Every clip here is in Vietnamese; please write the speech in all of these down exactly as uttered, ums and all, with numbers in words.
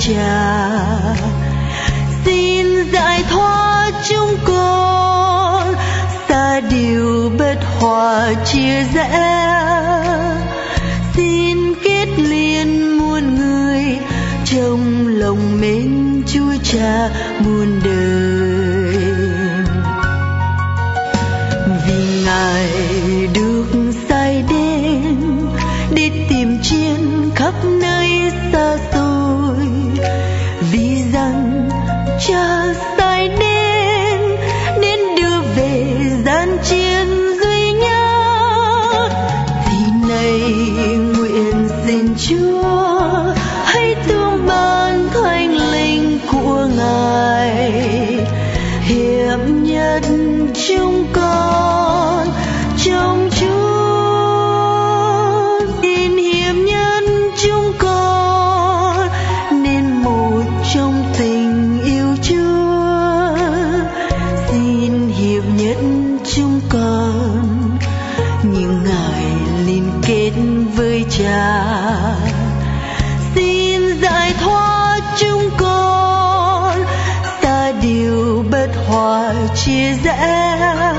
Cha. Xin giải thoát chúng con xa điều bất hòa chia rẽ. Xin kết liên muôn người trong lòng mến Chúa Cha muôn đời. Vì Ngài được sai đến để tìm chiến khắp nơi xa xôi, vì rằng Cha sai đến đến đưa về gian chiến duy nhất. Thì này nguyện xin Chúa hãy thương ban Thánh Linh của Ngài hiệp nhất chúng con trong Chúa. Xin hiệp nhất chúng con nên một trong tình yêu Chúa. Xin hiệp nhất chúng con như Ngài liên kết với Cha. Xin giải thoát chúng con xa điều bất hòa chia rẽ.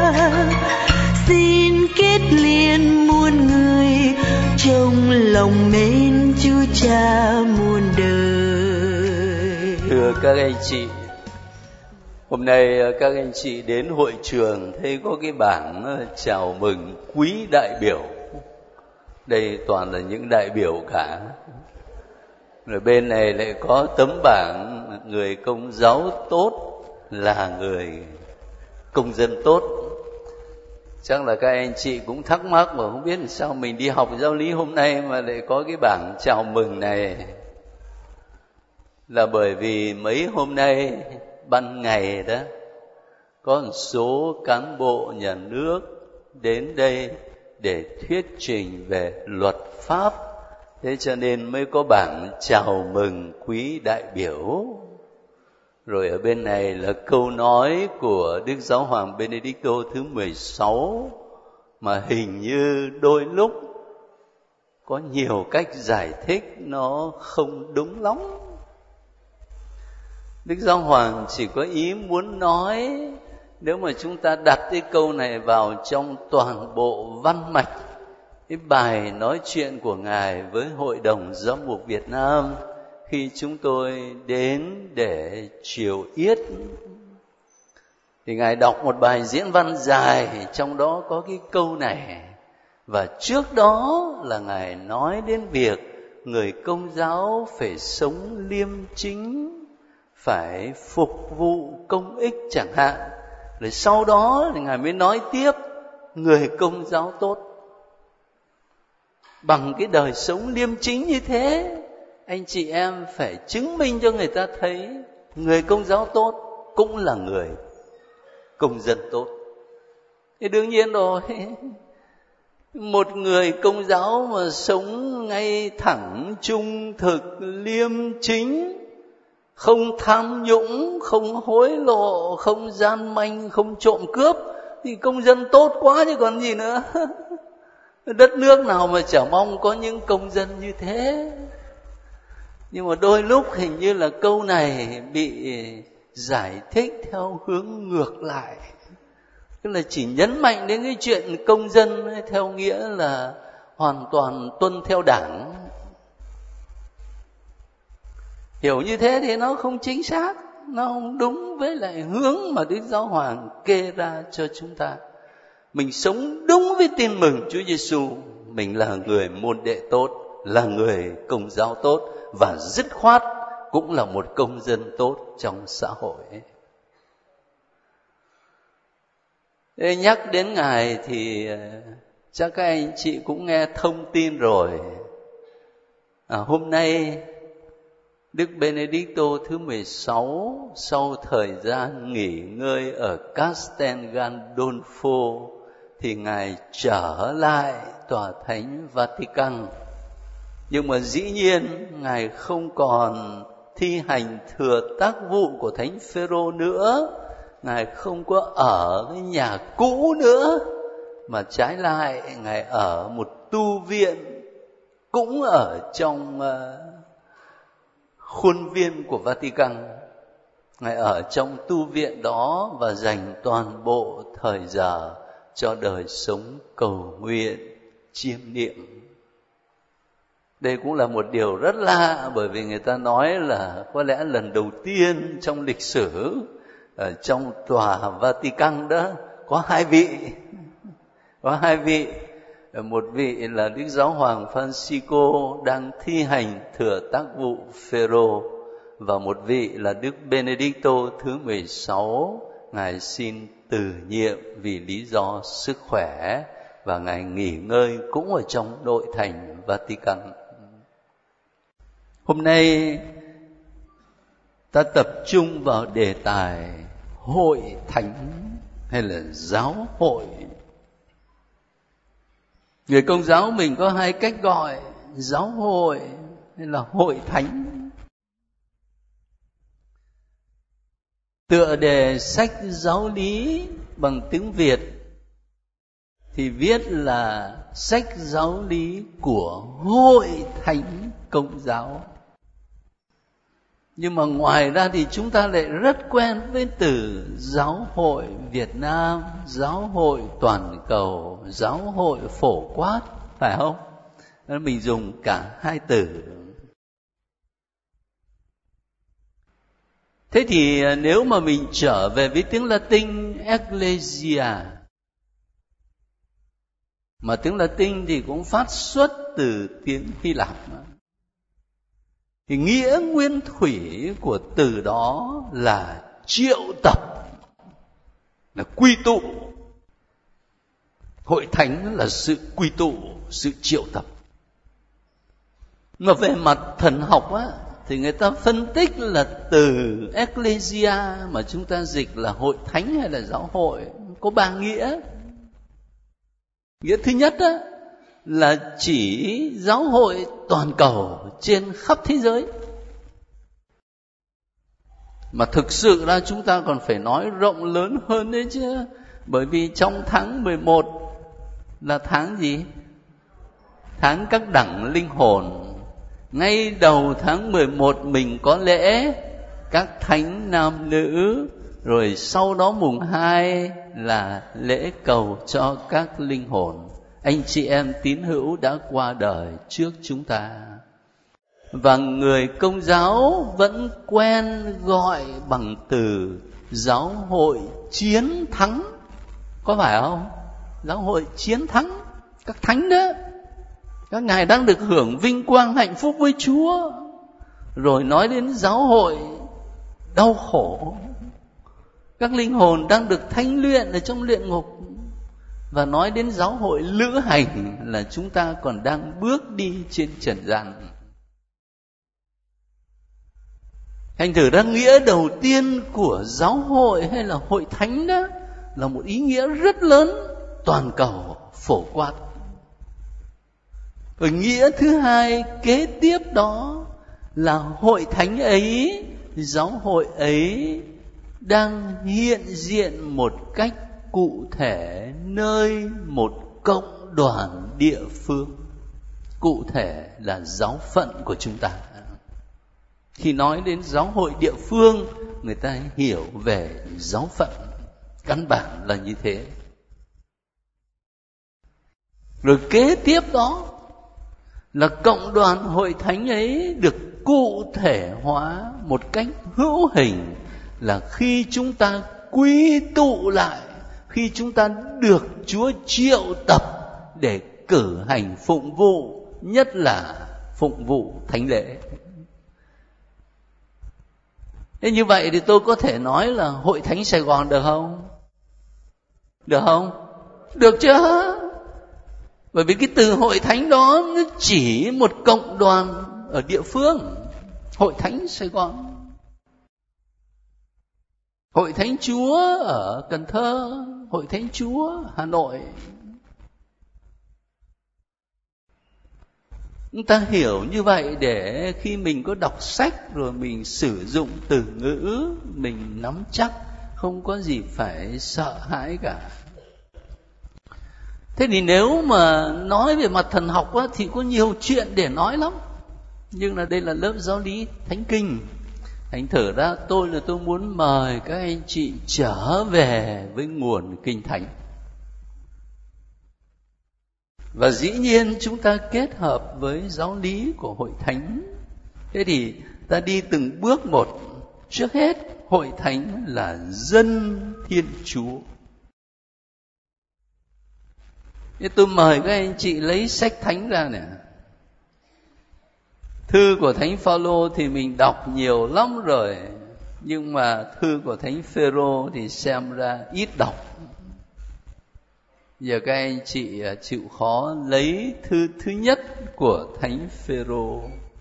Xin kết liên muôn người trong lòng mến Chúa Cha muôn đời. Thưa các anh chị, hôm nay các anh chị đến hội trường thấy có cái bảng chào mừng quý đại biểu. Đây toàn là những đại biểu cả. Rồi bên này lại có tấm bảng người công giáo tốt là người công dân tốt. Chắc là các anh chị cũng thắc mắc và không biết sao mình đi học giáo lý hôm nay mà lại có cái bảng chào mừng này. Là bởi vì mấy hôm nay ban ngày đó có một số cán bộ nhà nước đến đây để thuyết trình về luật pháp. Thế cho nên mới có bảng chào mừng quý đại biểu. Rồi ở bên này là câu nói của Đức Giáo hoàng Benedicto thứ mười sáu, mà hình như đôi lúc có nhiều cách giải thích nó không đúng lắm. Đức Giáo hoàng chỉ có ý muốn nói, nếu mà chúng ta đặt cái câu này vào trong toàn bộ văn mạch cái bài nói chuyện của Ngài với Hội đồng Giám mục Việt Nam khi chúng tôi đến để chiều yết, thì Ngài đọc một bài diễn văn dài, trong đó có cái câu này. Và trước đó là Ngài nói đến việc người Công giáo phải sống liêm chính, phải phục vụ công ích chẳng hạn. Rồi sau đó thì Ngài mới nói tiếp người Công giáo tốt. Bằng cái đời sống liêm chính như thế, anh chị em phải chứng minh cho người ta thấy người Công giáo tốt cũng là người công dân tốt. Thì đương nhiên rồi, một người Công giáo mà sống ngay thẳng, trung thực, liêm chính, không tham nhũng, không hối lộ, không gian manh, không trộm cướp, thì công dân tốt quá chứ còn gì nữa. Đất nước nào mà chả mong có những công dân như thế. Nhưng mà đôi lúc hình như là câu này bị giải thích theo hướng ngược lại. Tức là chỉ nhấn mạnh đến cái chuyện công dân ấy, theo nghĩa là hoàn toàn tuân theo đảng. Hiểu như thế thì nó không chính xác, nó không đúng với lại hướng mà Đức Giáo hoàng kê ra cho chúng ta. Mình sống đúng với tin mừng Chúa Giêsu, mình là người môn đệ tốt, là người Công giáo tốt, và dứt khoát cũng là một công dân tốt trong xã hội. Để nhắc đến Ngài thì chắc các anh chị cũng nghe thông tin rồi. À, hôm nay Đức Benedicto thứ mười sáu sau thời gian nghỉ ngơi ở Castel Gandolfo thì Ngài trở lại tòa thánh Vatican. Nhưng mà dĩ nhiên Ngài không còn thi hành thừa tác vụ của Thánh Phêrô nữa. Ngài không có ở cái nhà cũ nữa, mà trái lại Ngài ở một tu viện cũng ở trong uh, khuôn viên của Vatican. Ngài ở trong tu viện đó và dành toàn bộ thời giờ cho đời sống cầu nguyện, chiêm niệm. Đây cũng là một điều rất lạ, bởi vì người ta nói là có lẽ lần đầu tiên trong lịch sử ở trong tòa Vatican đó có hai vị, có hai vị, một vị là Đức Giáo hoàng Francisco đang thi hành thừa tác vụ Phêrô, và một vị là Đức Benedicto thứ mười sáu, Ngài xin từ nhiệm vì lý do sức khỏe và Ngài nghỉ ngơi cũng ở trong nội thành Vatican. Hôm nay ta tập trung vào đề tài hội thánh hay là giáo hội. Người Công giáo mình có hai cách gọi, giáo hội hay là hội thánh. Tựa đề sách giáo lý bằng tiếng Việt thì viết là sách giáo lý của Hội Thánh Công giáo. Nhưng mà ngoài ra thì chúng ta lại rất quen với từ giáo hội Việt Nam, giáo hội toàn cầu, giáo hội phổ quát, phải không? Nên mình dùng cả hai từ. Thế thì nếu mà mình trở về với tiếng Latin Ecclesia, mà tiếng Latin thì cũng phát xuất từ tiếng Hy Lạp, thì nghĩa nguyên thủy của từ đó là triệu tập, là quy tụ. Hội thánh là sự quy tụ, sự triệu tập. Mà về mặt thần học á, thì người ta phân tích là từ Ecclesia mà chúng ta dịch là hội thánh hay là giáo hội có ba nghĩa. Nghĩa thứ nhất á, là chỉ giáo hội toàn cầu trên khắp thế giới. Mà thực sự ra chúng ta còn phải nói rộng lớn hơn đấy chứ. Bởi vì trong tháng mười một là tháng gì? Tháng các đẳng linh hồn. Ngay đầu tháng mười một mình có lễ các thánh nam nữ, rồi sau đó mùng hai là lễ cầu cho các linh hồn. Anh chị em tín hữu đã qua đời trước chúng ta. Và người Công giáo vẫn quen gọi bằng từ giáo hội chiến thắng. Có phải không? Giáo hội chiến thắng, các thánh đó. Các ngài đang được hưởng vinh quang hạnh phúc với Chúa. Rồi nói đến giáo hội đau khổ, các linh hồn đang được thánh luyện ở trong luyện ngục. Và nói đến giáo hội lữ hành là chúng ta còn đang bước đi trên trần gian. Thành thử ra nghĩa đầu tiên của giáo hội hay là hội thánh đó là một ý nghĩa rất lớn, toàn cầu, phổ quát. Và nghĩa thứ hai kế tiếp đó là hội thánh ấy, giáo hội ấy đang hiện diện một cách cụ thể nơi một cộng đoàn địa phương. Cụ thể là giáo phận của chúng ta. Khi nói đến giáo hội địa phương, người ta hiểu về giáo phận. Căn bản là như thế. Rồi kế tiếp đó là cộng đoàn hội thánh ấy được cụ thể hóa một cách hữu hình, là khi chúng ta quy tụ lại, khi chúng ta được Chúa triệu tập để cử hành phụng vụ, nhất là phụng vụ thánh lễ. Thế như vậy thì tôi có thể nói là Hội Thánh Sài Gòn được không? Được không? Được chứ. Bởi vì cái từ hội thánh đó nó chỉ một cộng đoàn ở địa phương. Hội Thánh Sài Gòn, Hội Thánh Chúa ở Cần Thơ, Hội Thánh Chúa Hà Nội. Chúng ta hiểu như vậy để khi mình có đọc sách rồi mình sử dụng từ ngữ mình nắm chắc, không có gì phải sợ hãi cả. Thế thì nếu mà nói về mặt thần học á, thì có nhiều chuyện để nói lắm. Nhưng là đây là lớp giáo lý thánh kinh. Thành thử ra tôi là tôi muốn mời các anh chị trở về với nguồn kinh thánh. Và dĩ nhiên chúng ta kết hợp với giáo lý của hội thánh. Thế thì ta đi từng bước một. Trước hết, hội thánh là dân Thiên Chúa. Thế tôi mời các anh chị lấy sách thánh ra nè. Thư của Thánh Phaolô thì mình đọc nhiều lắm rồi, nhưng mà thư của Thánh Phêrô thì xem ra ít đọc. Giờ các anh chị chịu khó lấy thư thứ nhất của Thánh Phêrô.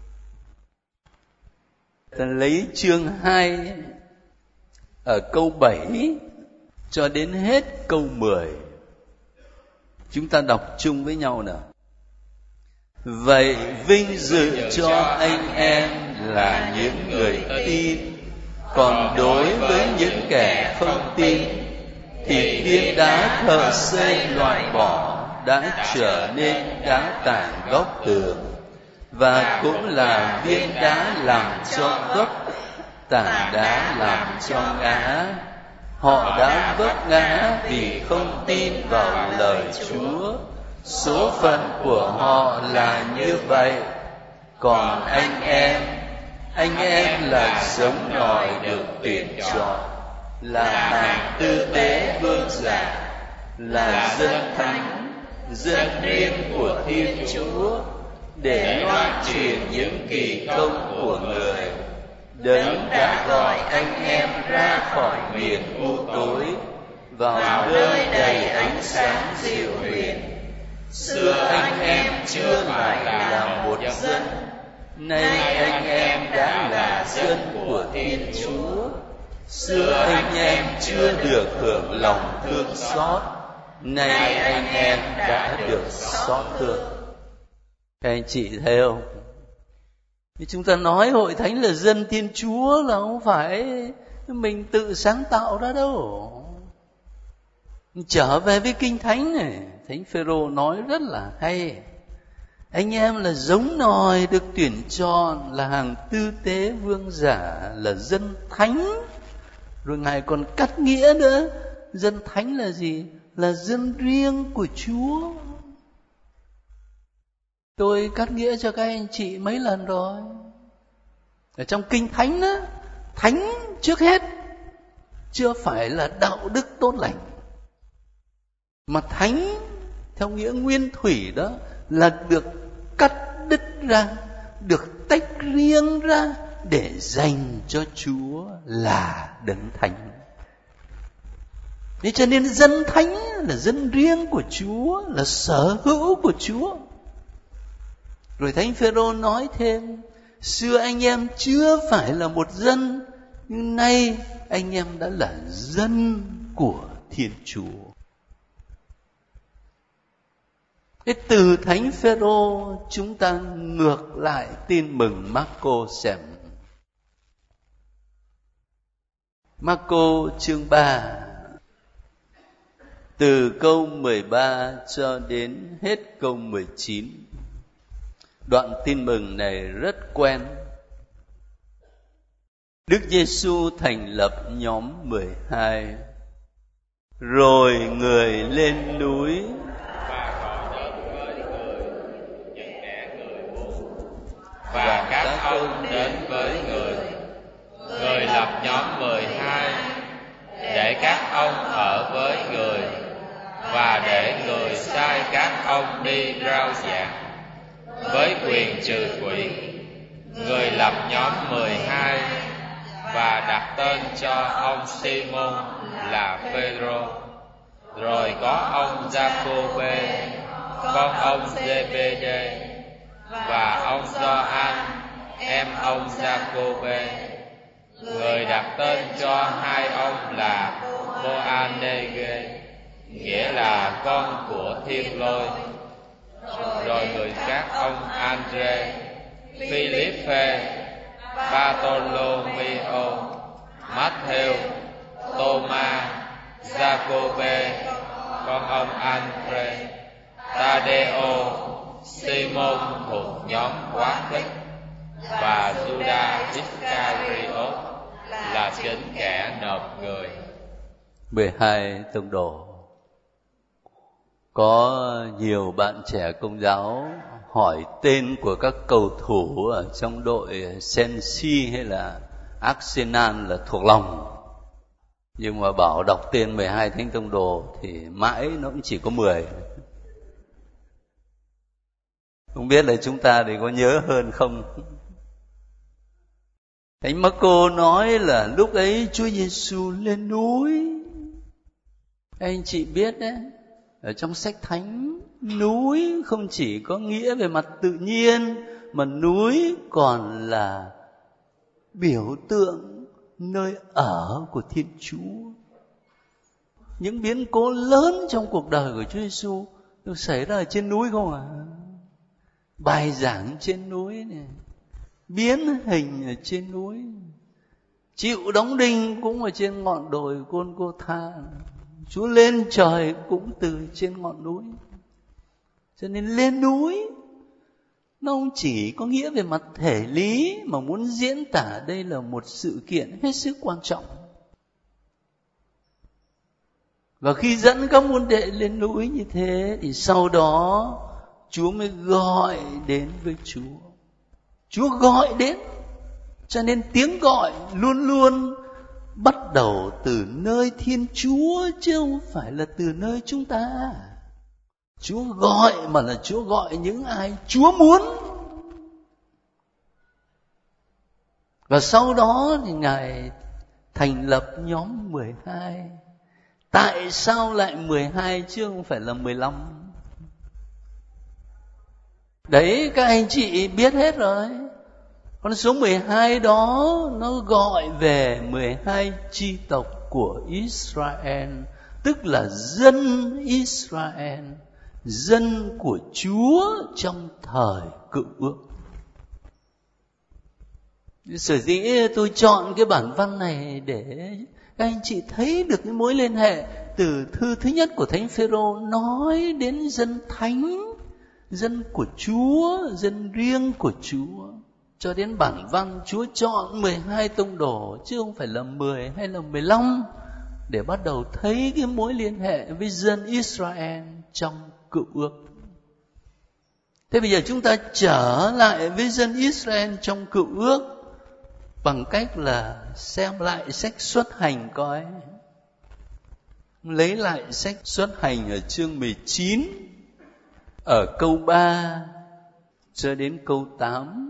Ta lấy chương hai ở câu bảy cho đến hết câu mười. Chúng ta đọc chung với nhau nào. Vậy vinh dự cho anh em là những người tin, còn đối với những kẻ không tin thì viên đá thợ xây loại bỏ đã trở nên đá tảng góc tường, và cũng là viên đá làm cho gốc, tảng đá làm cho ngã. Họ đã vấp ngã vì không tin vào lời Chúa. Số phận của họ là như vậy. Còn anh em, anh em là giống nòi được tuyển chọn, là hàng tư tế vương giả, là dân thánh, dân riêng của Thiên Chúa, để loan truyền những kỳ công của Người. Đấng đã gọi anh em ra khỏi miền u tối, vào nơi đầy ánh sáng diệu huyền. Xưa anh em chưa phải là một dân, nay anh em đã là dân của Thiên Chúa. Xưa anh em chưa được hưởng lòng thương xót, nay anh em đã được xót thương. Các anh chị thấy không? Thì chúng ta nói hội thánh là dân Thiên Chúa là không phải mình tự sáng tạo ra đâu. Trở về với kinh thánh này, Thánh Phêrô nói rất là hay. Anh em là giống nòi được tuyển chọn, là hàng tư tế vương giả, là dân thánh. Rồi Ngài còn cắt nghĩa nữa. Dân thánh là gì? Là dân riêng của Chúa. Tôi cắt nghĩa cho các anh chị mấy lần rồi. Ở trong kinh thánh đó, thánh trước hết chưa phải là đạo đức tốt lành, mà thánh theo nghĩa nguyên thủy đó là được cắt đứt ra, được tách riêng ra để dành cho Chúa là đấng thánh. Thế cho nên dân thánh là dân riêng của Chúa, là sở hữu của Chúa. Rồi Thánh Phêrô nói thêm, xưa anh em chưa phải là một dân, nhưng nay anh em đã là dân của Thiên Chúa. Thế từ Thánh Phêrô chúng ta ngược lại tin mừng Marco xem. Marco chương ba, từ câu mười ba cho đến hết câu mười chín. Đoạn tin mừng này rất quen. Đức Giêsu thành lập nhóm mười hai, rồi Người lên núi và các ông đến với Người. Người lập nhóm mười hai để các ông ở với Người, và để Người sai các ông đi rao giảng với quyền trừ quỷ. Người lập nhóm mười hai và đặt tên cho ông Simon là Phêrô, rồi có ông Giacôbê, con ông Giê-bê-đê, và ông Gioan, em ông Giacôbê. Người đặt tên cho hai ông là Boanerges, nghĩa là con của Thiên Lôi. Rồi người các ông Andre, Philippe, Bartolomeo, Matthew, Thomas, Giacôbê, con ông Andre, Tadeo, Simon thuộc nhóm Quá Khích, và Judas Iscariot là chính kẻ nộp người. mười hai tông đồ. Có nhiều bạn trẻ Công giáo hỏi tên của các cầu thủ ở trong đội Chelsea hay là Arsenal là thuộc lòng. Nhưng mà bảo đọc tên mười hai thánh tông đồ thì mãi nó cũng chỉ có mười. Không biết là chúng ta thì có nhớ hơn không? Thánh Marco nói là lúc ấy Chúa Giêsu lên núi. Anh chị biết đấy, ở trong sách thánh, núi không chỉ có nghĩa về mặt tự nhiên, mà núi còn là biểu tượng nơi ở của Thiên Chúa. Những biến cố lớn trong cuộc đời của Chúa Giêsu nó xảy ra ở trên núi không à? Bài giảng trên núi này, biến hình ở trên núi, chịu đóng đinh cũng ở trên ngọn đồi Gôn-gô-tha. Chúa lên trời cũng từ trên ngọn núi. Cho nên lên núi nó không chỉ có nghĩa về mặt thể lý, mà muốn diễn tả đây là một sự kiện hết sức quan trọng. Và khi dẫn các môn đệ lên núi như thế, thì sau đó Chúa mới gọi đến với Chúa. Chúa gọi đến, cho nên tiếng gọi luôn luôn bắt đầu từ nơi Thiên Chúa, chứ không phải là từ nơi chúng ta. Chúa gọi mà là Chúa gọi những ai Chúa muốn. Và sau đó thì Ngài thành lập nhóm mười hai. Tại sao lại mười hai chứ không phải là mười lăm? Đấy, các anh chị biết hết rồi. Con số mười hai đó nó gọi về mười hai chi tộc của Israel, tức là dân Israel, dân của Chúa trong thời Cựu Ước. Sở dĩ tôi chọn cái bản văn này để các anh chị thấy được cái mối liên hệ từ thư thứ nhất của Thánh Phêrô nói đến dân thánh, dân của Chúa, dân riêng của Chúa, cho đến bản văn Chúa chọn mười hai tông đồ chứ không phải là mười hay là mười lăm, để bắt đầu thấy cái mối liên hệ với dân Israel trong Cựu Ước. Thế bây giờ chúng ta trở lại với dân Israel trong Cựu Ước bằng cách là xem lại sách Xuất Hành coi. Lấy lại sách Xuất Hành ở chương mười chín, ở câu ba cho đến câu tám.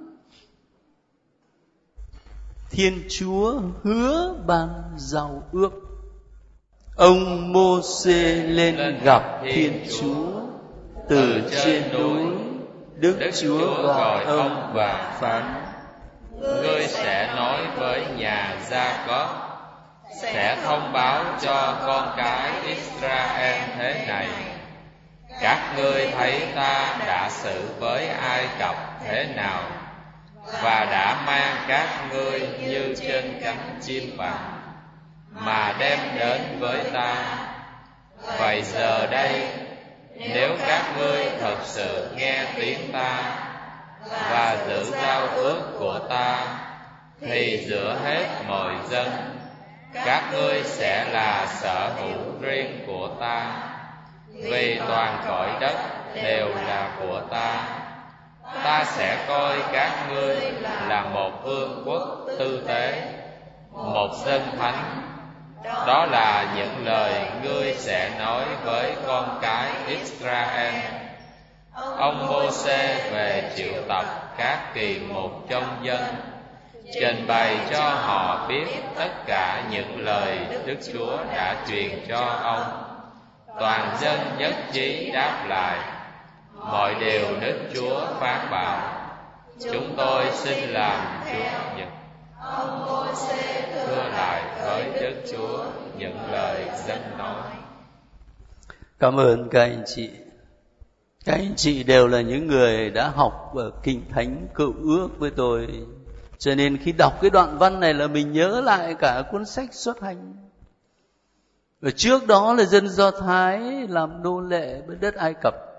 Thiên Chúa hứa ban giao ước. Ông Mô-sê lên gặp Thiên Chúa từ trên núi. Đức Chúa gọi ông và phán: Ngươi sẽ nói với nhà Gia-cốp, sẽ thông báo cho con cái Israel thế này: các ngươi thấy ta đã xử với Ai Cập thế nào, và đã mang các ngươi như trên cánh chim bằng mà đem đến với ta. Vậy giờ đây, nếu các ngươi thật sự nghe tiếng ta và giữ giao ước của ta, thì giữa hết mọi dân, các ngươi sẽ là sở hữu riêng của ta, vì toàn cõi đất đều là của ta. Ta sẽ coi các ngươi là một vương quốc tư tế, một dân thánh. Đó là những lời ngươi sẽ nói với con cái Israel. Ông Mô-sê về triệu tập các kỳ mục trong dân, trình bày cho họ biết tất cả những lời Đức Chúa đã truyền cho ông. Toàn dân nhất trí đáp lại: mọi điều Đức Chúa phán bảo, chúng tôi xin làm Chúa nhận. Ông Mô-sê thưa lại với Đức Chúa những lời dân nói. Cảm ơn các anh chị. Các anh chị đều là những người đã học ở Kinh Thánh Cựu Ước với tôi, cho nên khi đọc cái đoạn văn này là mình nhớ lại cả cuốn sách Xuất Hành. Ở trước đó là dân Do Thái làm nô lệ với đất Ai Cập,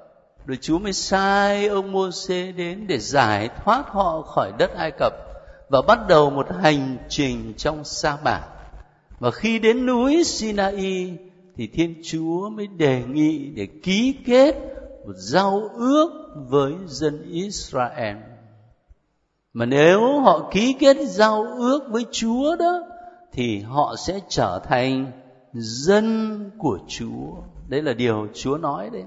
Rồi Chúa mới sai ông Mô-xê đến để giải thoát họ khỏi đất Ai Cập và bắt đầu một hành trình trong sa mạc. Và khi đến núi Sinai thì Thiên Chúa mới đề nghị để ký kết một giao ước với dân Israel. Mà nếu họ ký kết giao ước với Chúa đó thì họ sẽ trở thành dân của Chúa. Đấy là điều Chúa nói đấy.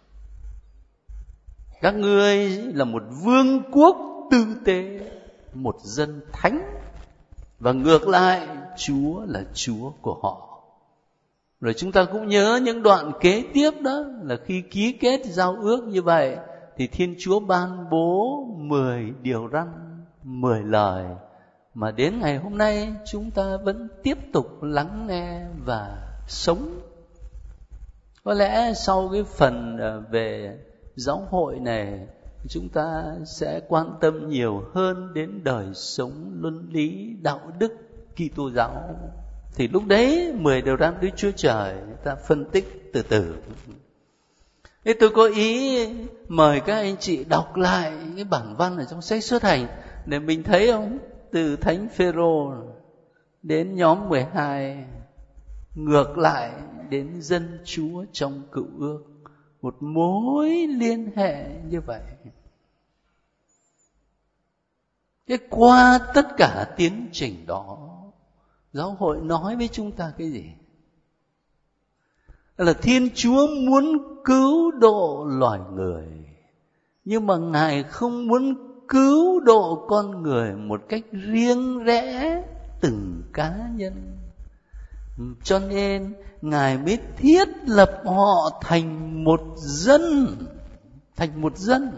Các ngươi là một vương quốc tư tế, một dân thánh. Và ngược lại, Chúa là Chúa của họ. Rồi chúng ta cũng nhớ những đoạn kế tiếp đó là khi ký kết giao ước như vậy thì Thiên Chúa ban bố mười điều răn, mười lời mà đến ngày hôm nay chúng ta vẫn tiếp tục lắng nghe và sống. Có lẽ sau cái phần về giáo hội này chúng ta sẽ quan tâm nhiều hơn đến đời sống luân lý đạo đức Kitô giáo. Thì lúc đấy mười điều răn Đức Chúa Trời ta phân tích từ từ. Thế tôi có ý mời các anh chị đọc lại cái bản văn ở trong sách Xuất Hành để mình thấy không, từ Thánh Phêrô đến nhóm mười hai, ngược lại đến dân Chúa trong Cựu Ước, một mối liên hệ như vậy. Thế qua tất cả tiến trình đó, giáo hội nói với chúng ta cái gì? Là Thiên Chúa muốn cứu độ loài người, nhưng mà Ngài không muốn cứu độ con người một cách riêng rẽ từng cá nhân. Cho nên Ngài mới thiết lập họ thành một dân, thành một dân.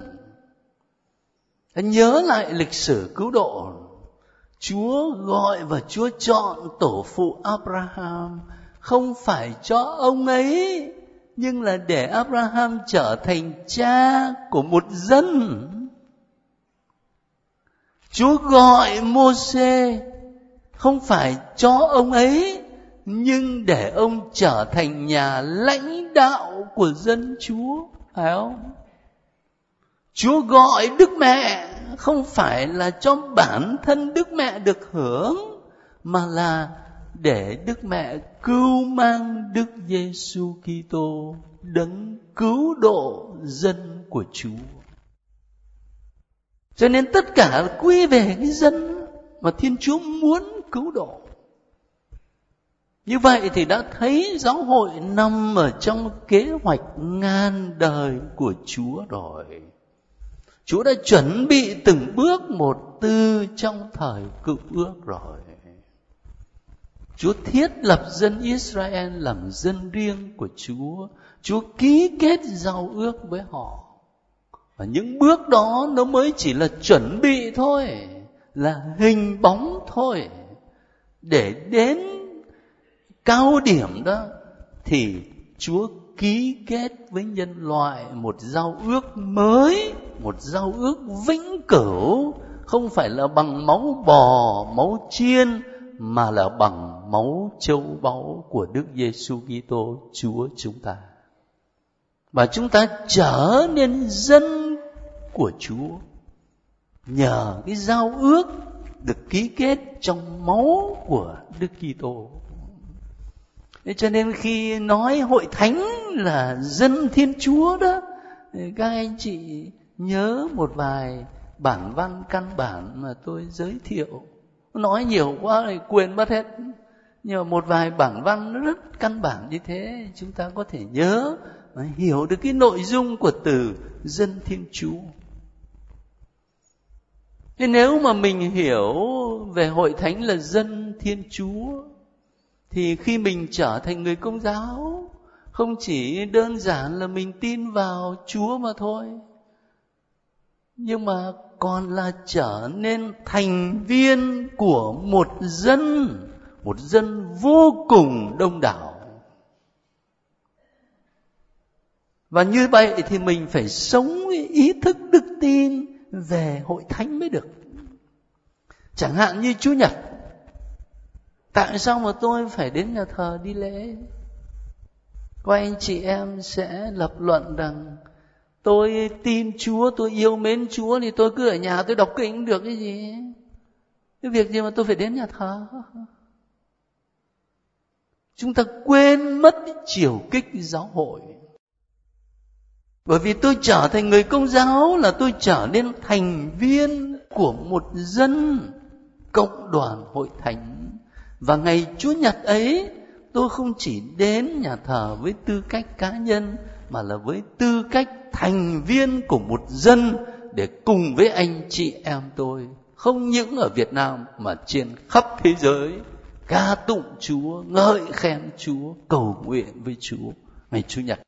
Nhớ lại lịch sử cứu độ, Chúa gọi và Chúa chọn tổ phụ Abraham không phải cho ông ấy, nhưng là để Abraham trở thành cha của một dân. Chúa gọi Mô-xê không phải cho ông ấy, nhưng để ông trở thành nhà lãnh đạo của dân Chúa, phải không? Chúa gọi Đức Mẹ không phải là cho bản thân Đức Mẹ được hưởng, mà là để Đức Mẹ cứu mang Đức Giêsu Kitô, đấng cứu độ dân của Chúa. Cho nên tất cả quy về cái dân mà Thiên Chúa muốn cứu độ. Như vậy thì đã thấy giáo hội nằm ở trong kế hoạch ngàn đời của Chúa rồi. Chúa đã chuẩn bị từng bước một từ trong thời Cựu Ước rồi. Chúa thiết lập dân Israel làm dân riêng của Chúa. Chúa ký kết giao ước với họ. Và những bước đó nó mới chỉ là chuẩn bị thôi, là hình bóng thôi. Để đến cao điểm đó thì Chúa ký kết với nhân loại một giao ước mới, một giao ước vĩnh cửu, không phải là bằng máu bò, máu chiên, mà là bằng máu châu báu của Đức Giêsu Kitô Chúa chúng ta. Và chúng ta trở nên dân của Chúa nhờ cái giao ước được ký kết trong máu của Đức Kitô. Thế cho nên khi nói hội thánh là dân Thiên Chúa đó, các anh chị nhớ một vài bản văn căn bản mà tôi giới thiệu. Nói nhiều quá thì quên mất hết. Nhưng mà một vài bản văn nó rất căn bản như thế, chúng ta có thể nhớ và hiểu được cái nội dung của từ dân Thiên Chúa. Thế nếu mà mình hiểu về hội thánh là dân Thiên Chúa, thì khi mình trở thành người Công giáo, không chỉ đơn giản là mình tin vào Chúa mà thôi, nhưng mà còn là trở nên thành viên của một dân, một dân vô cùng đông đảo. Và như vậy thì mình phải sống ý thức đức tin về hội thánh mới được. Chẳng hạn như Chủ nhật, tại sao mà tôi phải đến nhà thờ đi lễ? Có anh chị em sẽ lập luận rằng Tôi tin Chúa, tôi yêu mến Chúa thì tôi cứ ở nhà tôi đọc kinh được cái gì. Cái việc gì mà tôi phải đến nhà thờ. Chúng ta quên mất chiều kích giáo hội. Bởi vì tôi trở thành người Công giáo là tôi trở nên thành viên của một dân cộng đoàn hội thánh. Và ngày Chúa Nhật ấy, tôi không chỉ đến nhà thờ với tư cách cá nhân, mà là với tư cách thành viên của một dân để cùng với anh chị em tôi, không những ở Việt Nam mà trên khắp thế giới, ca tụng Chúa, ngợi khen Chúa, cầu nguyện với Chúa ngày Chủ nhật.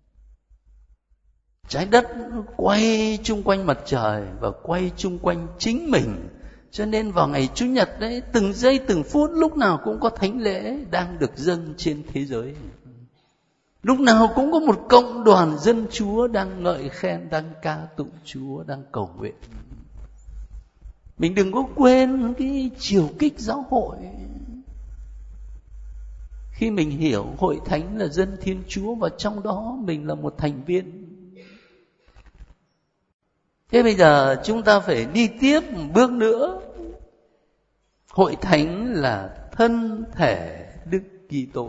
Trái đất quay chung quanh mặt trời và quay chung quanh chính mình. Cho nên vào ngày Chủ nhật đấy, từng giây từng phút lúc nào cũng có thánh lễ đang được dâng trên thế giới. Lúc nào cũng có một cộng đoàn dân Chúa đang ngợi khen, đang ca tụng Chúa, đang cầu nguyện. Mình đừng có quên cái chiều kích giáo hội. Khi mình hiểu hội thánh là dân Thiên Chúa và trong đó mình là một thành viên. Thế bây giờ chúng ta phải đi tiếp một bước nữa. Hội thánh là thân thể Đức Kitô.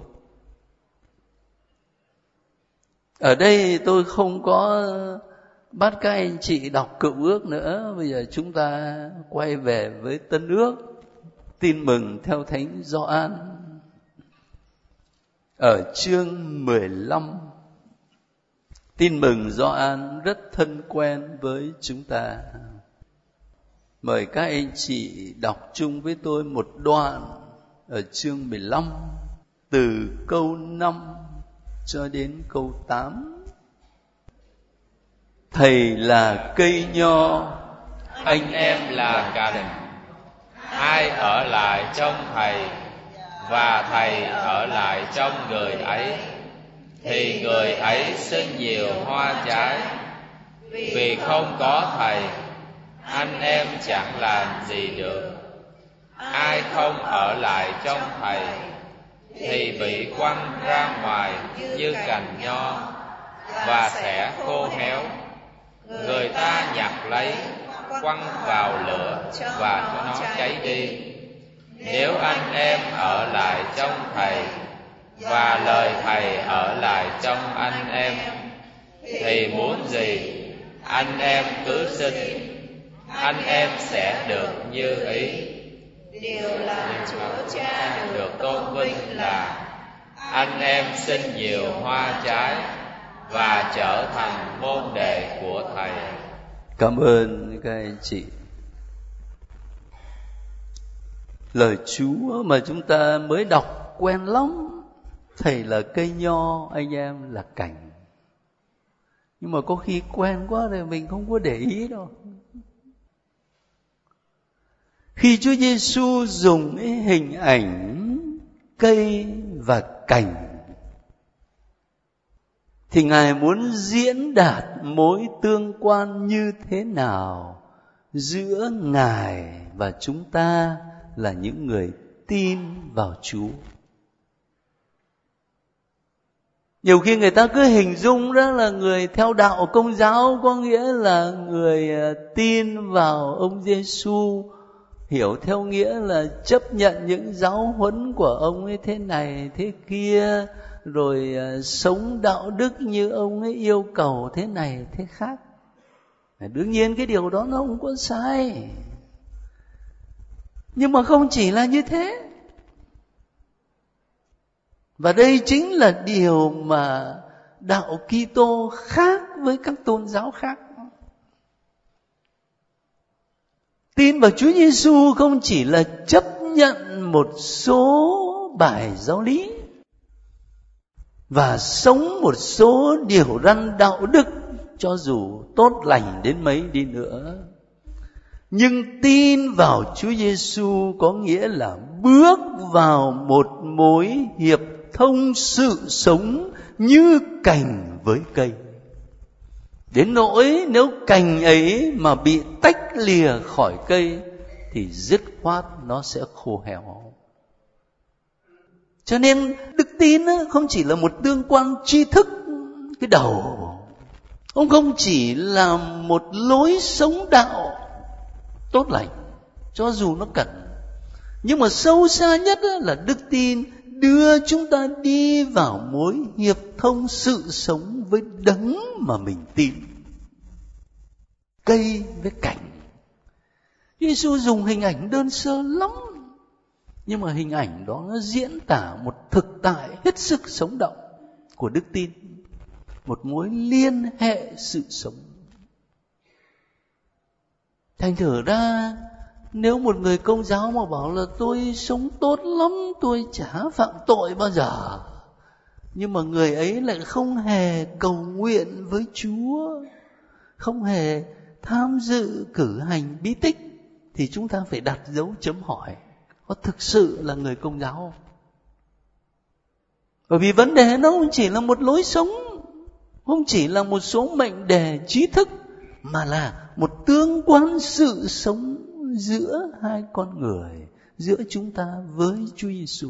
Ở đây tôi không có bắt các anh chị đọc Cựu Ước nữa. Bây giờ chúng ta quay về với Tân Ước. Tin mừng theo Thánh Gioan ở chương mười lăm. Tin mừng Gioan rất thân quen với chúng ta. Mời các anh chị đọc chung với tôi một đoạn ở chương mười lăm, từ câu năm cho đến câu tám. Thầy là cây nho, anh em là cành. Ai ở lại trong thầy và thầy ở lại trong người ấy thì người ấy sinh nhiều hoa trái. Vì không có thầy, anh em chẳng làm gì được. Ai không ở lại trong thầy thì bị quăng ra ngoài như cành nho và sẽ khô héo. Người ta nhặt lấy, quăng vào lửa và cho nó cháy đi. Nếu anh em ở lại trong thầy và lời thầy ở lại trong anh em thì muốn gì anh em cứ xin, anh em sẽ được như ý. Điều làm Chúa Cha được tôn vinh là anh em sinh nhiều hoa trái và trở thành môn đệ của thầy. Cảm ơn các anh chị. Lời Chúa mà chúng ta mới đọc quen lắm. Thầy là cây nho, anh em là cành. Nhưng mà có khi quen quá rồi mình không có để ý đâu. Khi Chúa Giêsu dùng cái hình ảnh cây và cành thì Ngài muốn diễn đạt mối tương quan như thế nào giữa Ngài và chúng ta là những người tin vào Chúa. Nhiều khi người ta cứ hình dung đó là người theo đạo Công giáo, có nghĩa là người tin vào ông Giêsu, hiểu theo nghĩa là chấp nhận những giáo huấn của ông ấy thế này thế kia, rồi sống đạo đức như ông ấy yêu cầu thế này thế khác. Đương nhiên cái điều đó nó không có sai. Nhưng mà không chỉ là như thế. Và đây chính là điều mà đạo Kitô khác với các tôn giáo khác. Tin vào Chúa Giêsu không chỉ là chấp nhận một số bài giáo lý và sống một số điều răn đạo đức cho dù tốt lành đến mấy đi nữa. Nhưng tin vào Chúa Giêsu có nghĩa là bước vào một mối hiệp thông sự sống như cành với cây. Đến nỗi nếu cành ấy mà bị tách lìa khỏi cây thì dứt khoát nó sẽ khô héo. Cho nên đức tin không chỉ là một tương quan tri thức cái đầu, Ông không chỉ là một lối sống đạo tốt lành, cho dù nó cần, nhưng mà sâu xa nhất là đức tin đưa chúng ta đi vào mối hiệp thông sự sống với đấng mà mình tin. Cây với cành. Giê-xu dùng hình ảnh đơn sơ lắm, nhưng mà hình ảnh đó nó diễn tả một thực tại hết sức sống động của đức tin, một mối liên hệ sự sống. Thành thử ra nếu một người Công giáo mà bảo là tôi sống tốt lắm, tôi chả phạm tội bao giờ, nhưng mà người ấy lại không hề cầu nguyện với Chúa, không hề tham dự cử hành bí tích, thì chúng ta phải đặt dấu chấm hỏi, có thực sự là người Công giáo không? Bởi vì vấn đề nó không chỉ là một lối sống, không chỉ là một số mệnh đề trí thức, mà là một tương quan sự sống giữa hai con người, giữa chúng ta với Chúa Giêsu.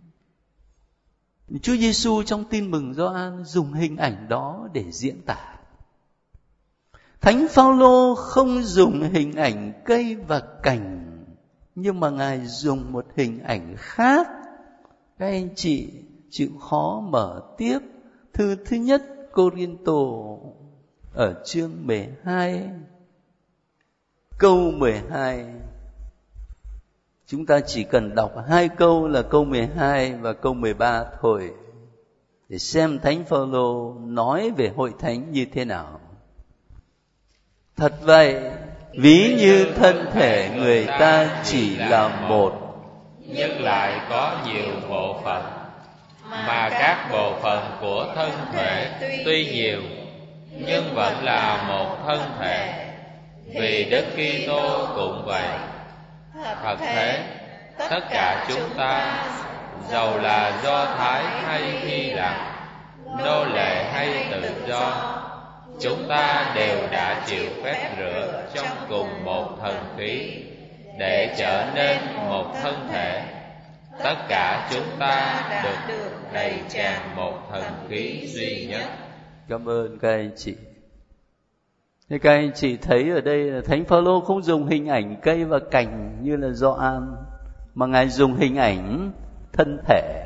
Chúa Giêsu trong Tin Mừng Gioan dùng hình ảnh đó để diễn tả. Thánh Phaolô không dùng hình ảnh cây và cành, nhưng mà Ngài dùng một hình ảnh khác. Các anh chị chịu khó mở tiếp thư thứ nhất Cô-rin-tô ở chương mười hai, câu mười hai. Chúng ta chỉ cần đọc hai câu là câu mười hai và câu mười ba thôi, để xem Thánh Phaolô nói về hội thánh như thế nào. Thật vậy, ví như thân thể người ta chỉ là một, nhưng lại có nhiều bộ phận, mà các bộ phận của thân thể tuy nhiều, nhưng vẫn là một thân thể. Vì Đức Kitô cũng vậy. Thật thế, tất cả chúng ta, dầu là Do Thái hay Hy Lạp, nô lệ hay tự do, chúng ta đều đã chịu phép rửa trong cùng một thần khí, để trở nên một thân thể. Tất cả chúng ta được đầy tràn một thần khí duy nhất. Cảm ơn các anh chị. Thế các anh chị thấy ở đây là Thánh Phaolô không dùng hình ảnh cây và cành như là Gioan, mà Ngài dùng hình ảnh thân thể.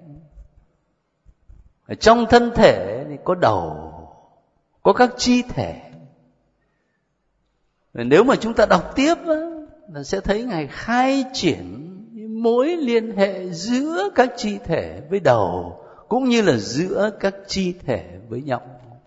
Ở trong thân thể thì có đầu, có các chi thể. Nếu mà chúng ta đọc tiếp là sẽ thấy Ngài khai triển mối liên hệ giữa các chi thể với đầu, cũng như là giữa các chi thể với nhau.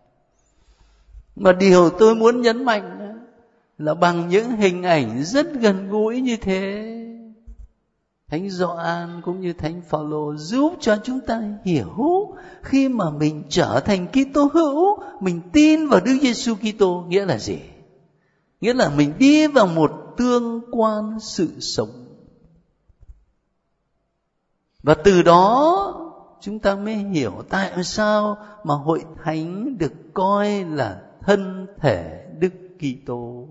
Mà điều tôi muốn nhấn mạnh là bằng những hình ảnh rất gần gũi như thế, Thánh Gioan cũng như Thánh Phaolô giúp cho chúng ta hiểu khi mà mình trở thành Kitô hữu, mình tin vào Đức Giêsu Kitô nghĩa là gì? Nghĩa là mình đi vào một tương quan sự sống. Và từ đó chúng ta mới hiểu tại sao mà hội thánh được coi là thân thể Đức Kitô.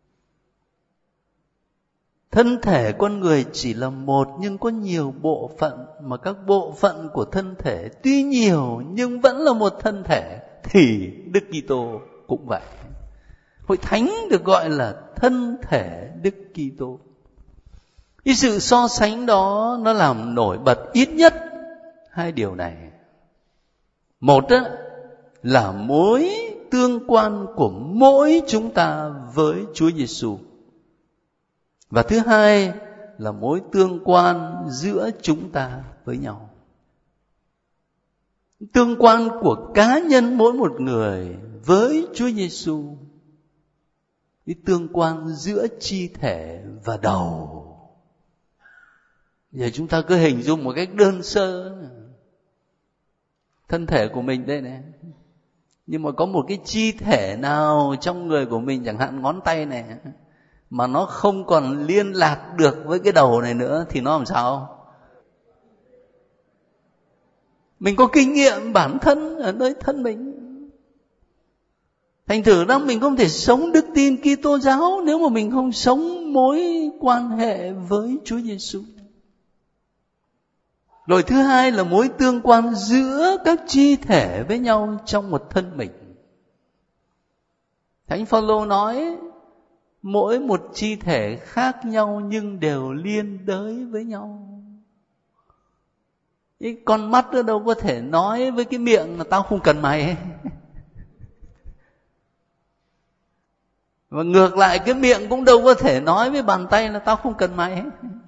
Thân thể con người chỉ là một, nhưng có nhiều bộ phận, mà các bộ phận của thân thể tuy nhiều nhưng vẫn là một thân thể, thì Đức Kitô cũng vậy. Hội thánh được gọi là thân thể Đức Kitô. Cái sự so sánh đó nó làm nổi bật ít nhất hai điều này. Một á, là mối tương quan của mỗi chúng ta với Chúa Giêsu. Và thứ hai là mối tương quan giữa chúng ta với nhau. Tương quan của cá nhân mỗi một người với Chúa Giêsu. Cái tương quan giữa chi thể và đầu. Giờ chúng ta cứ hình dung một cách đơn sơ. Thân thể của mình đây này. Nhưng mà có một cái chi thể nào trong người của mình, chẳng hạn ngón tay này, mà nó không còn liên lạc được với cái đầu này nữa thì nó làm sao? Mình có kinh nghiệm bản thân ở nơi thân mình. Thành thử ra mình không thể sống đức tin Kitô giáo nếu mà mình không sống mối quan hệ với Chúa Giêsu. Rồi thứ hai là mối tương quan giữa các chi thể với nhau trong một thân mình. Thánh Phaolô nói mỗi một chi thể khác nhau nhưng đều liên đới với nhau. Cái con mắt nó đâu có thể nói với cái miệng là tao không cần mày. Và ngược lại cái miệng cũng đâu có thể nói với bàn tay là tao không cần mày.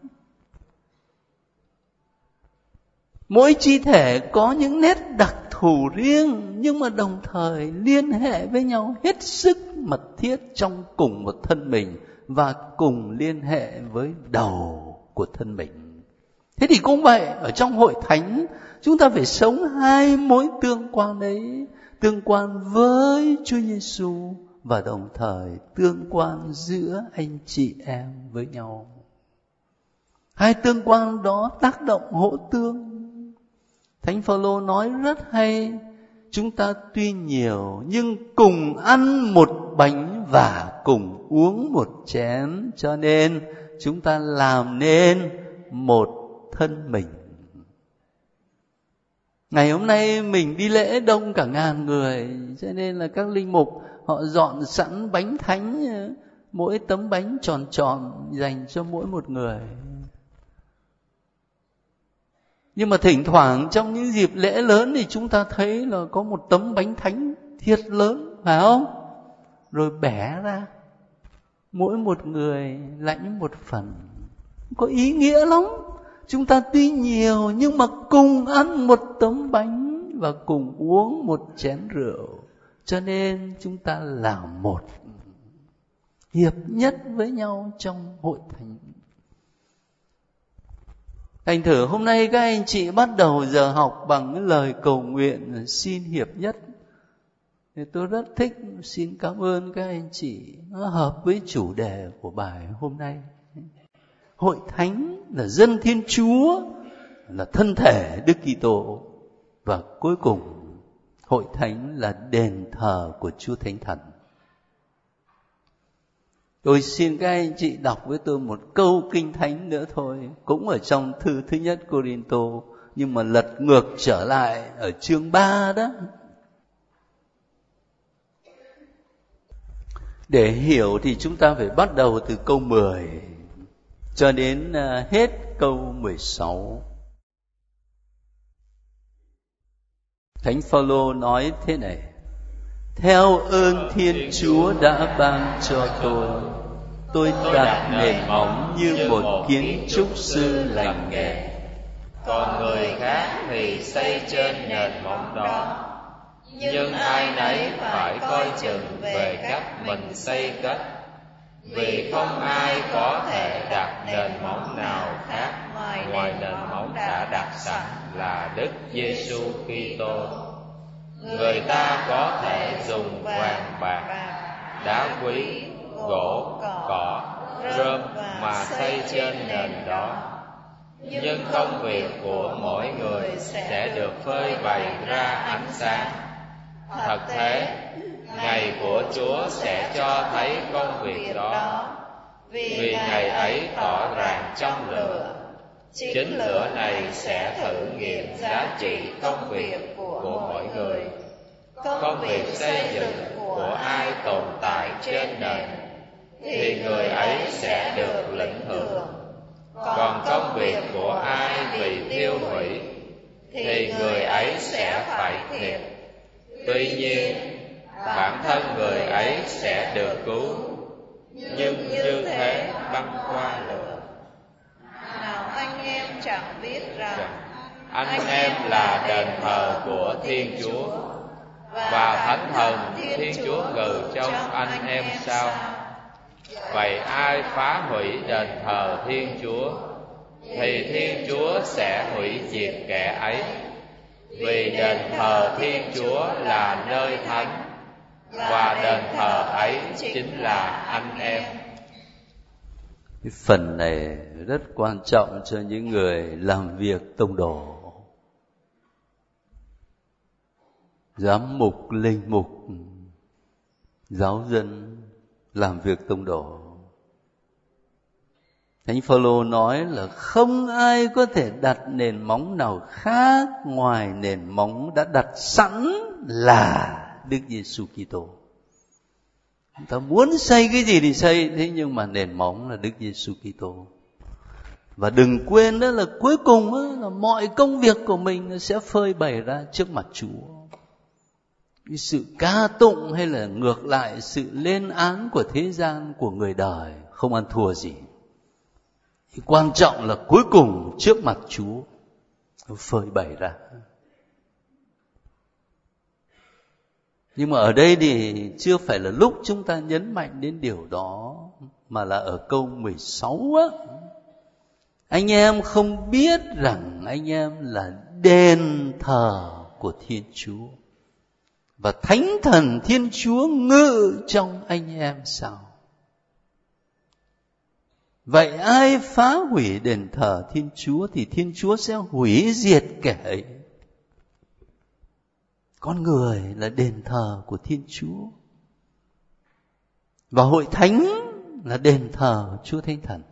Mỗi chi thể có những nét đặc thù riêng nhưng mà đồng thời liên hệ với nhau hết sức mật thiết trong cùng một thân mình và cùng liên hệ với đầu của thân mình. Thế thì cũng vậy, ở trong hội thánh chúng ta phải sống hai mối tương quan ấy, tương quan với Chúa Giêsu và đồng thời tương quan giữa anh chị em với nhau. Hai tương quan đó tác động hỗ tương. Thánh Phaolô nói rất hay, chúng ta tuy nhiều nhưng cùng ăn một bánh và cùng uống một chén, cho nên chúng ta làm nên một thân mình. Ngày hôm nay mình đi lễ đông cả ngàn người, cho nên là các linh mục họ dọn sẵn bánh thánh, mỗi tấm bánh tròn tròn dành cho mỗi một người. Nhưng mà thỉnh thoảng trong những dịp lễ lớn thì chúng ta thấy là có một tấm bánh thánh thiệt lớn, phải không? Rồi bẻ ra, mỗi một người lãnh một phần. Có ý nghĩa lắm. Chúng ta tuy nhiều nhưng mà cùng ăn một tấm bánh và cùng uống một chén rượu. Cho nên chúng ta là một, hiệp nhất với nhau trong hội thánh. Thành thử hôm nay các anh chị bắt đầu giờ học bằng cái lời cầu nguyện xin hiệp nhất. Thì tôi rất thích, xin cảm ơn các anh chị, nó hợp với chủ đề của bài hôm nay. Hội thánh là dân Thiên Chúa, là thân thể Đức Kitô, và cuối cùng hội thánh là đền thờ của Chúa Thánh Thần. Tôi xin các anh chị đọc với tôi một câu kinh thánh nữa thôi, cũng ở trong thư thứ nhất Cô-rin-tô, nhưng mà lật ngược trở lại ở chương ba đó. Để hiểu thì chúng ta phải bắt đầu từ câu mười cho đến hết câu mười sáu. Thánh Phaolô nói thế này: theo ơn Thiên Chúa đã ban cho tôi, tôi đặt nền móng như một kiến trúc sư lành nghề. Còn người khác thì xây trên nền móng đó. Nhưng ai nấy phải coi chừng về cách mình xây cất, vì không ai có thể đặt nền móng nào khác ngoài nền móng đã đặt sẵn là Đức Giêsu Kitô. Người ta có thể dùng vàng bạc, đá quý, gỗ, cỏ, rơm mà xây trên nền đó. Nhưng công việc của mỗi người sẽ được phơi bày ra ánh sáng. Thật thế, ngày của Chúa sẽ cho thấy công việc đó, vì ngày ấy tỏ ràng trong lửa. Chính lửa này sẽ thử nghiệm giá trị công việc của mỗi người. Công việc xây dựng của ai tồn tại trên nền thì người ấy sẽ được lĩnh hưởng. Còn công việc của ai bị tiêu hủy thì người ấy sẽ phải thiệt. Tuy nhiên, bản thân người ấy sẽ được cứu, nhưng như thế băng qua lửa. Nào anh em chẳng biết rằng anh em là đền thờ của Thiên Chúa, và Thánh Thần Thiên Chúa ngự trong anh em sao? Vậy ai phá hủy đền thờ Thiên Chúa thì Thiên Chúa sẽ hủy diệt kẻ ấy. Vì đền thờ Thiên Chúa là nơi thánh, và đền thờ ấy chính là anh em. Cái phần này rất quan trọng cho những người làm việc tông đồ, giám mục, linh mục, giáo dân làm việc tông đồ. Thánh Phaolô nói là không ai có thể đặt nền móng nào khác ngoài nền móng đã đặt sẵn là Đức Giêsu Kitô. Người ta muốn xây cái gì thì xây, thế nhưng mà nền móng là Đức Giêsu Kitô. Và đừng quên đó là cuối cùng đó, là mọi công việc của mình sẽ phơi bày ra trước mặt Chúa. Cái sự ca tụng hay là ngược lại sự lên án của thế gian, của người đời không ăn thua gì. Cái quan trọng là cuối cùng trước mặt Chúa phơi bày ra. Nhưng mà ở đây thì chưa phải là lúc chúng ta nhấn mạnh đến điều đó, mà là ở câu mười sáu á. Anh em không biết rằng anh em là đền thờ của Thiên Chúa, và Thánh Thần Thiên Chúa ngự trong anh em sao? Vậy ai phá hủy đền thờ Thiên Chúa thì Thiên Chúa sẽ hủy diệt kẻ ấy. Con người là đền thờ của Thiên Chúa, và hội thánh là đền thờ Chúa Thánh Thần.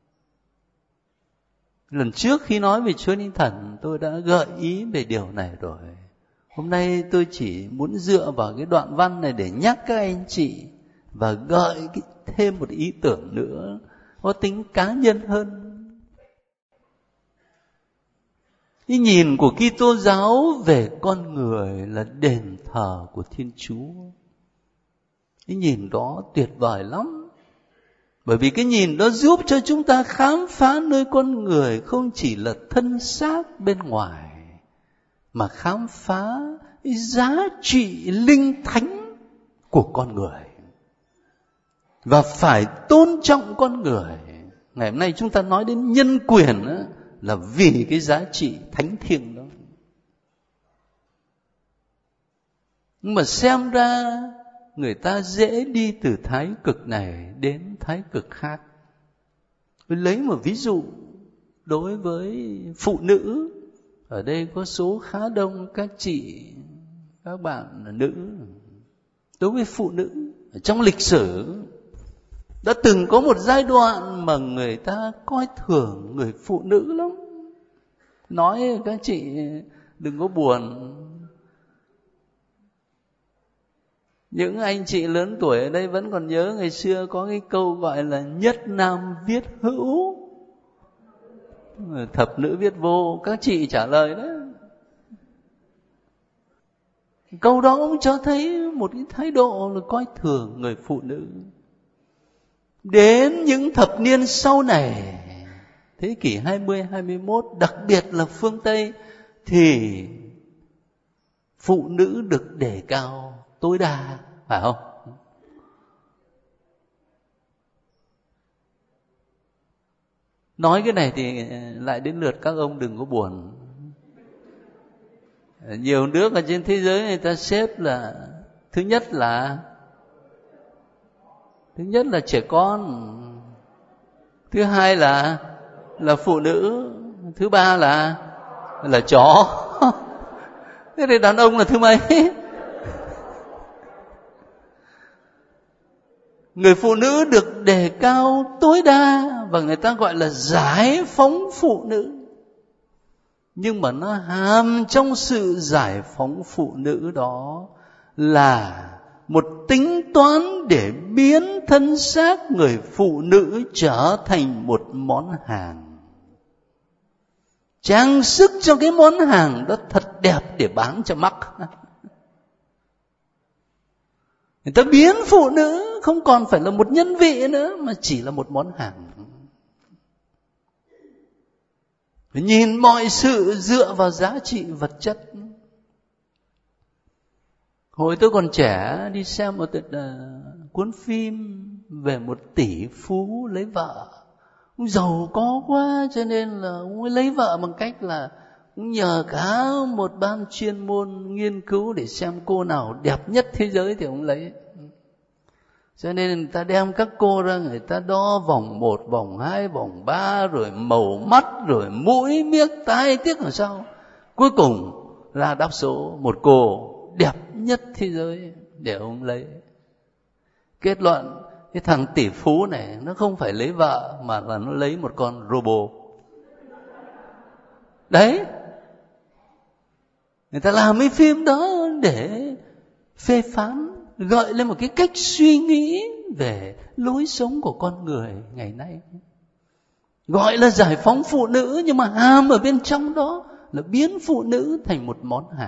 Lần trước khi nói về Chúa Thánh Thần, tôi đã gợi ý về điều này rồi. Hôm nay tôi chỉ muốn dựa vào cái đoạn văn này để nhắc các anh chị và gợi thêm một ý tưởng nữa có tính cá nhân hơn. Cái nhìn của Kitô giáo về con người là đền thờ của Thiên Chúa. Cái nhìn đó tuyệt vời lắm. Bởi vì cái nhìn đó giúp cho chúng ta khám phá nơi con người không chỉ là thân xác bên ngoài, mà khám phá cái giá trị linh thánh của con người. Và phải tôn trọng con người. Ngày hôm nay chúng ta nói đến nhân quyền đó, là vì cái giá trị thánh thiêng đó. Nhưng mà xem ra người ta dễ đi từ thái cực này đến thái cực khác. Tôi lấy một ví dụ đối với phụ nữ. Ở đây có số khá đông các chị, các bạn là nữ. Đối với phụ nữ, trong lịch sử đã từng có một giai đoạn mà người ta coi thường người phụ nữ lắm. Nói các chị đừng có buồn. Những anh chị lớn tuổi ở đây vẫn còn nhớ ngày xưa có cái câu gọi là nhất nam viết hữu, thập nữ viết vô. Các chị trả lời đó. Câu đó cũng cho thấy một cái thái độ là coi thường người phụ nữ. Đến những thập niên sau này, thế kỷ hai mươi, hai mươi mốt, đặc biệt là phương Tây, thì phụ nữ được đề cao tối đa, phải không? Nói cái này thì lại đến lượt các ông đừng có buồn. Nhiều nước ở trên thế giới người ta xếp là thứ nhất là thứ nhất là trẻ con, thứ hai là là phụ nữ, thứ ba là là chó. Thế thì đàn ông là thứ mấy? Người phụ nữ được đề cao tối đa và người ta gọi là giải phóng phụ nữ. Nhưng mà nó hàm trong sự giải phóng phụ nữ đó là một tính toán để biến thân xác người phụ nữ trở thành một món hàng. Trang sức cho cái món hàng đó thật đẹp để bán cho mắc. Người ta biến phụ nữ không còn phải là một nhân vị nữa, mà chỉ là một món hàng. Nhìn mọi sự dựa vào giá trị vật chất. Hồi tôi còn trẻ đi xem một uh, cuốn phim về một tỷ phú lấy vợ. Ông giàu có quá cho nên là ông ấy lấy vợ bằng cách là ông nhờ cả một ban chuyên môn nghiên cứu để xem cô nào đẹp nhất thế giới thì ông lấy. Cho nên người ta đem các cô ra, người ta đo vòng một, vòng hai, vòng ba, rồi màu mắt, rồi mũi, miếc, tai, tiếc làm sao. Cuối cùng ra đáp số một cô đẹp nhất thế giới để ông lấy. Kết luận cái thằng tỷ phú này nó không phải lấy vợ mà là nó lấy một con robot. Đấy. Người ta làm cái phim đó để phê phán gợi lên một cái cách suy nghĩ về lối sống của con người ngày nay. Gọi là giải phóng phụ nữ, nhưng mà hàm ở bên trong đó là biến phụ nữ thành một món hàng.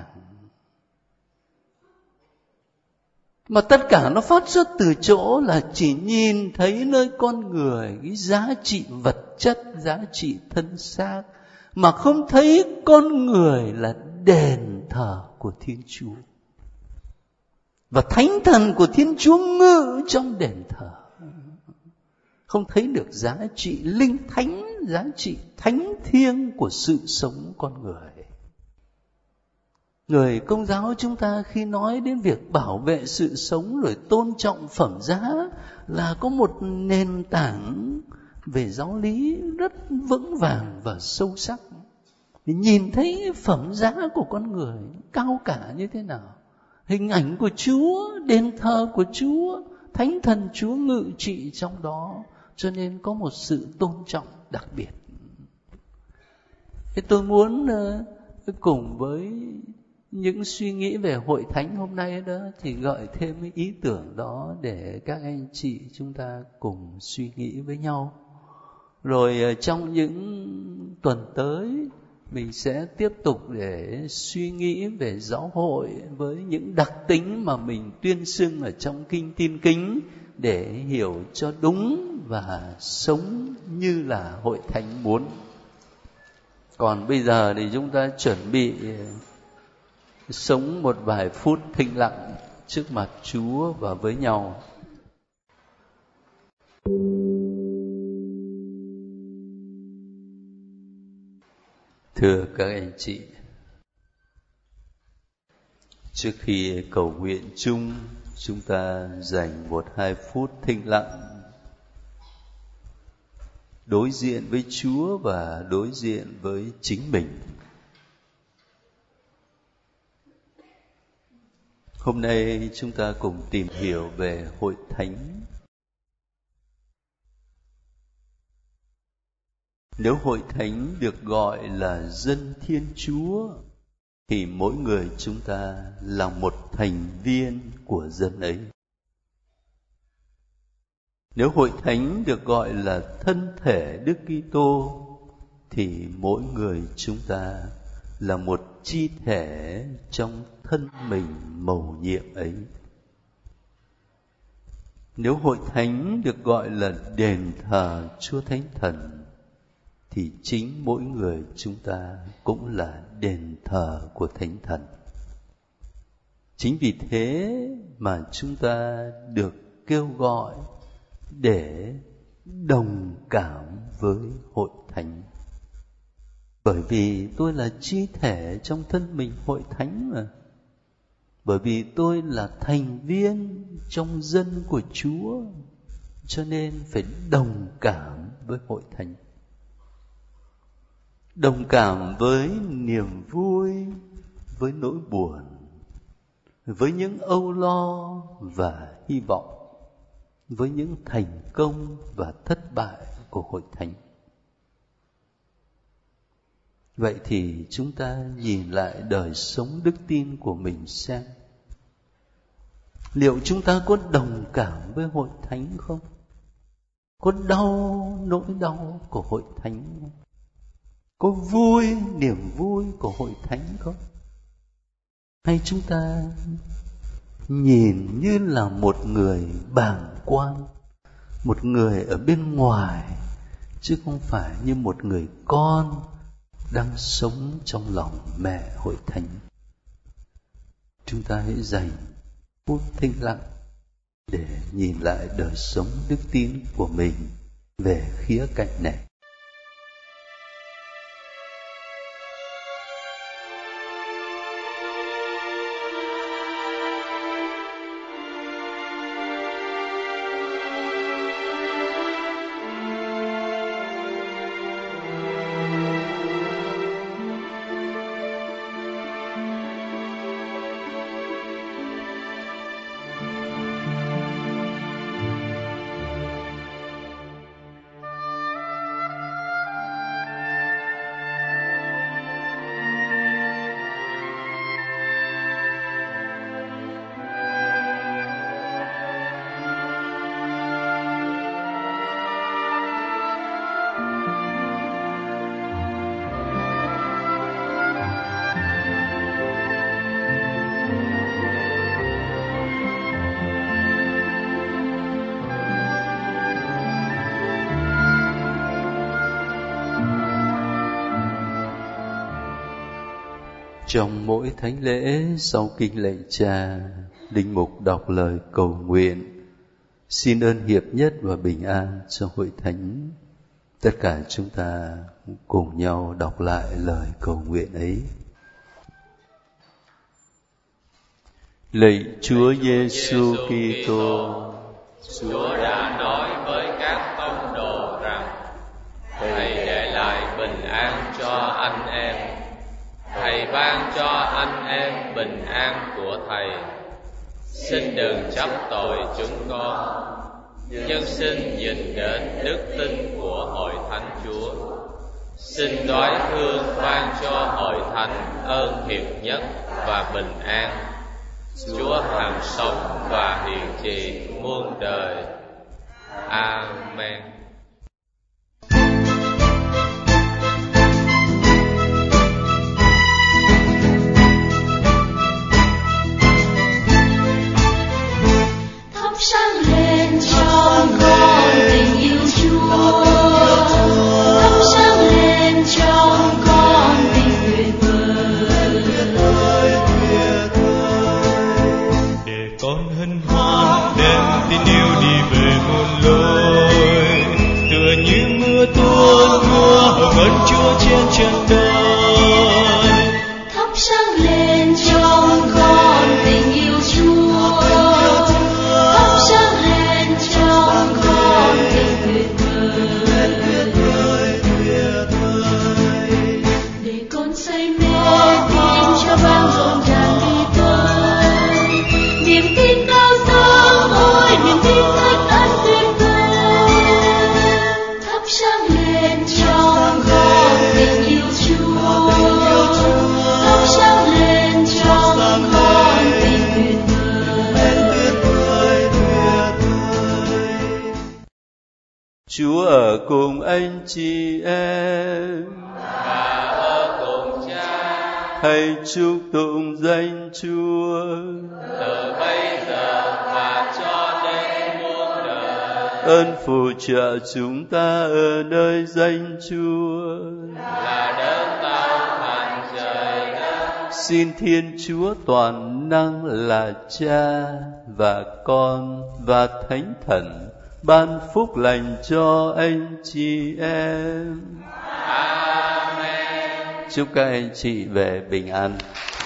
Mà tất cả nó phát xuất từ chỗ là chỉ nhìn thấy nơi con người cái giá trị vật chất, giá trị thân xác, mà không thấy con người là đền thờ của Thiên Chúa. Và thánh thần của Thiên Chúa ngự trong đền thờ. Không thấy được giá trị linh thánh, giá trị thánh thiêng của sự sống con người. Người Công giáo chúng ta khi nói đến việc bảo vệ sự sống rồi tôn trọng phẩm giá là có một nền tảng về giáo lý rất vững vàng và sâu sắc. Nhìn thấy phẩm giá của con người cao cả như thế nào, hình ảnh của Chúa, đền thờ của Chúa, thánh thần Chúa ngự trị trong đó, cho nên có một sự tôn trọng đặc biệt. Thế tôi muốn cùng với những suy nghĩ về hội thánh hôm nay đó thì gợi thêm cái ý tưởng đó để các anh chị chúng ta cùng suy nghĩ với nhau. Rồi trong những tuần tới mình sẽ tiếp tục để suy nghĩ về giáo hội với những đặc tính mà mình tuyên xưng ở trong Kinh Tin Kính để hiểu cho đúng và sống như là hội thánh muốn. Còn bây giờ thì chúng ta chuẩn bị sống một vài phút thinh lặng trước mặt Chúa và với nhau. Thưa các anh chị, trước khi cầu nguyện chung, chúng ta dành một hai phút thinh lặng đối diện với Chúa và đối diện với chính mình. Hôm nay chúng ta cùng tìm hiểu về hội thánh. Nếu hội thánh được gọi là dân Thiên Chúa, thì mỗi người chúng ta là một thành viên của dân ấy. Nếu hội thánh được gọi là thân thể Đức Kitô, thì mỗi người chúng ta là một chi thể trong thân mình mầu nhiệm ấy. Nếu hội thánh được gọi là đền thờ Chúa Thánh Thần, thì chính mỗi người chúng ta cũng là đền thờ của Thánh Thần. Chính vì thế mà chúng ta được kêu gọi để đồng cảm với hội thánh. Bởi vì tôi là chi thể trong thân mình hội thánh mà. Bởi vì tôi là thành viên trong dân của Chúa, cho nên phải đồng cảm với hội thánh. Đồng cảm với niềm vui, với nỗi buồn, với những âu lo và hy vọng, với những thành công và thất bại của hội thánh. Vậy thì chúng ta nhìn lại đời sống đức tin của mình xem, liệu chúng ta có đồng cảm với hội thánh không? Có đau nỗi đau của hội thánh không? Có vui niềm vui của hội thánh không? Hay chúng ta nhìn như là một người bàng quan, một người ở bên ngoài, chứ không phải như một người con đang sống trong lòng mẹ hội thánh? Chúng ta hãy dành phút thinh lặng để nhìn lại đời sống đức tin của mình về khía cạnh này. Trong mỗi thánh lễ sau kinh lạy Cha, linh mục đọc lời cầu nguyện, xin ơn hiệp nhất và bình an cho hội thánh. Tất cả chúng ta cùng nhau đọc lại lời cầu nguyện ấy. Lạy Chúa Giêsu Kitô, Chúa đã nói với các tông đồ rằng: Thầy để lại bình an cho anh em. Thầy ban cho anh em bình an của Thầy. Xin đừng trách tội chúng con, nhưng xin nhìn đến đức tin của hội thánh Chúa. Xin đoái thương ban cho hội thánh ơn hiệp nhất và bình an. Chúa hằng sống và hiện trị muôn đời. Amen. Thắp sáng lên trong con tình yêu Chúa, thắp sáng lên trong con tình tuyệt vời. Để con hân hoan đem tin yêu đi về muôn lối, tựa như mưa tuôn mưa hồng ân Chúa trên chân đời. Thắp sáng lên trong con tình yêu Chúa, thắp sáng lên trong con tình tuyệt vời. Để con say mê tin cho vang rộn ràng đi tới, niềm tin cao sang ôi niềm tin thánh ân tuyệt vời. Thắp sáng lên trong con tình yêu Chúa, thắp sáng lên trong con tình tuyệt vời. Chúa ở cùng anh chị em, Và ở cùng Cha, hãy chúc tụng danh Chúa. từ bây giờ và cho đến muôn đời. Ơn phù trợ chúng ta ở nơi danh Chúa. Là đấng tạo thành trời đất. Xin Thiên Chúa toàn năng là Cha và Con và Thánh Thần ban phúc lành cho anh chị em. Amen. Chúc các anh chị về bình an.